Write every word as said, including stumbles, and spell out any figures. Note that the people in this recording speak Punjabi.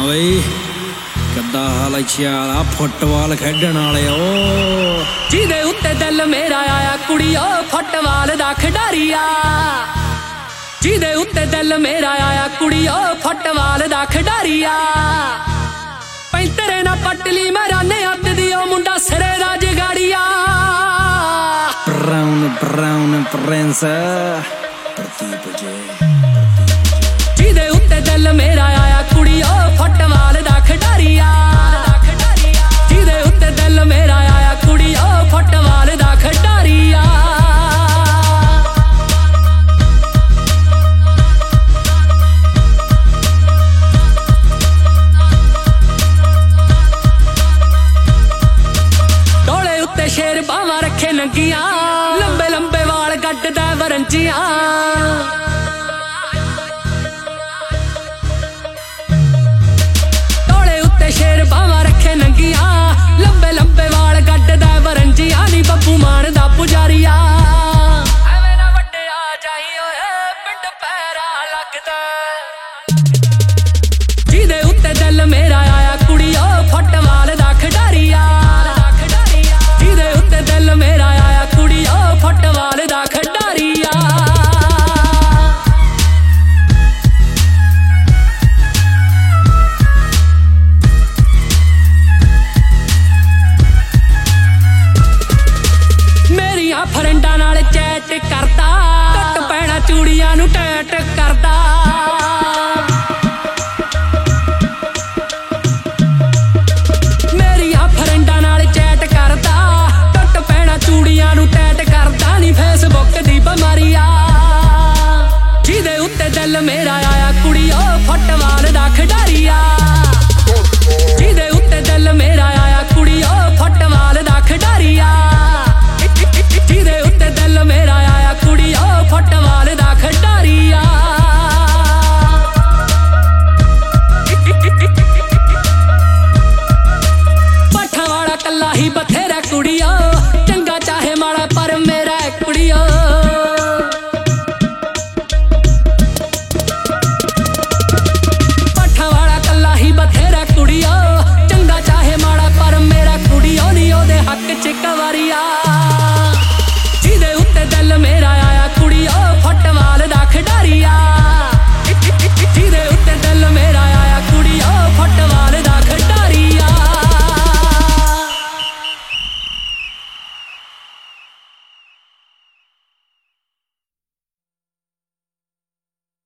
ਓਏ ਕਿੱਦਾਂ ਹਾਲ ਚਾਲ ਫੁੱਟਬਾਲ ਖੇਡਣ ਵਾਲਿਓ ਜਿਹਦੇ ਉੱਤੇ ਦਿਲ ਮੇਰਾ ਆਇਆ ਕੁੜੀਓ ਫੁੱਟਬਾਲ ਦਾ ਖਿਡਾਰੀ ਆ ਜਿਹਦੇ ਉੱਤੇ ਦਿਲ ਮੇਰਾ ਆਇਆ ਕੁੜੀਓ ਫੁੱਟਬਾਲ ਦਾ ਖਿਡਾਰੀ ਆ ਪੈਂਤਰੇ ਨਾ ਪਟਲੀ ਮਰਾਨੇ ਹੱਥ ਦੀ ਉਹ ਮੁੰਡਾ ਸਿਰੇ ਦਾ ਜਗਾੜੀਆ ਬਰਾਊਨ ਬਰਾਊਨ ਪ੍ਰਿੰਸ ਪ੍ਰਦੀਪ ਜੇ ਜਿਹਦੇ ਉੱਤੇ ਦਿਲ ਮੇਰਾ ਆਇਆ ਕੁੜੀਓ ਫੁੱਟਬਾਲ ਦਾ ਖਿਡਾਰੀ ਆ ਜਿਹਦੇ ਉੱਤੇ ਦਿਲ ਮੇਰਾ ਆਇਆ ਕੁੜੀਓ ਫੁੱਟਬਾਲ ਦਾ ਖਿਡਾਰੀ ਆ ਡੋਲੇ ਉੱਤੇ ਸ਼ੇਰ ਬਾਹਾਂ ਰੱਖੇ ਨੰਗੀਆਂ ਲੰਬੇ ਲੰਬੇ ਵਾਲ ਗੱਡਦਾ ਵਰੰਜੀਆਂ ਸ਼ੇਰ ਬਾਹਾਂ ਰੱਖੇ ਨੰਗੀਆਂ ਲੰਬੇ ਲੰਬੇ ਵਾਲ ਗੱਡਦਾ ਵਰੰਜੀਆਂ ਨੀ ਬੱਬੂ ਮਾਨ ਦਾ ਪੁਜਾਰੀਆ ਐਵੇਂ ਨਾ ਵੱਡਿਆ ਜਾਈ ਓਏ ਪਿੰਡ ਪੈਰਾ ਲੱਗਦਾ ਜਿਹਦੇ ਉੱਤੇ ਦਿਲ ਮੇਰਾ ਆਇਆ ਕੁੜੀਓ ਫੁੱਟਬਾਲ ਦਾ ਖਿਡਾਰੀਆ ਜਿਹਦੇ ਉੱਤੇ ਦਿਲ ਮੇਰਾ ਆਇਆ ਕੁੜੀਓ ਫੁੱਟਬਾਲ ਦਾ ਖਿਡਾਰੀਆ ਫਰੈਂਡਾਂ ਨਾਲ ਚੈਟ ਕਰਦਾ ਟੁੱਟ ਪੈਣਾ ਚੂੜੀਆਂ ਨੂੰ ਟੈਟ ਕਰਦਾ